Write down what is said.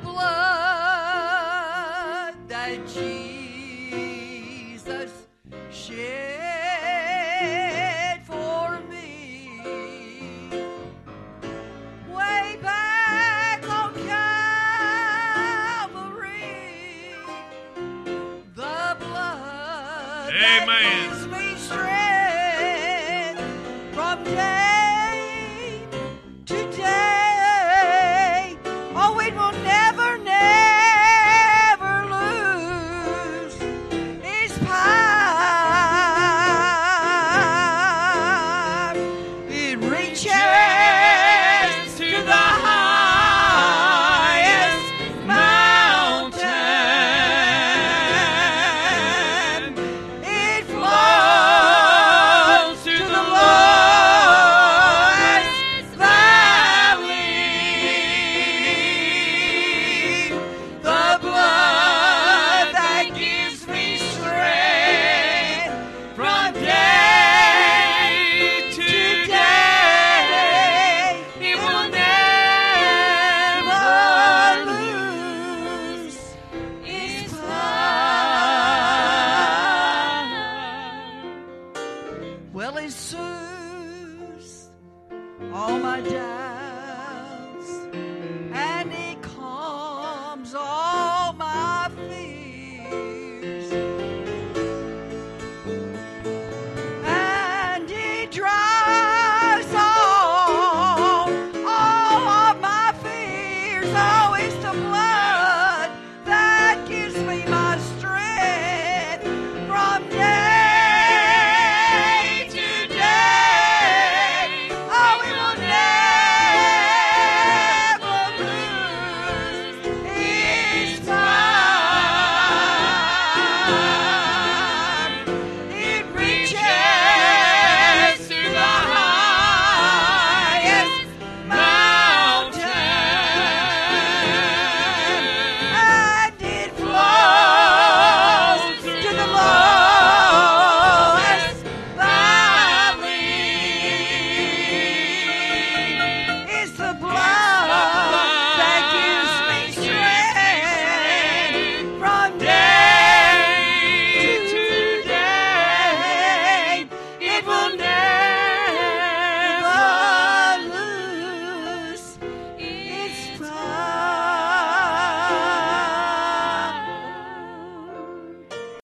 blood that Jesus shed for me way back on Calvary. The blood that gives me strength from day to day. Oh, it will never, never lose its power. It reaches to the highest mountain. It flows to the lowest valley. The blood that gives me strength from day to day. It will never lose its power. Well, it soothes all my doubts.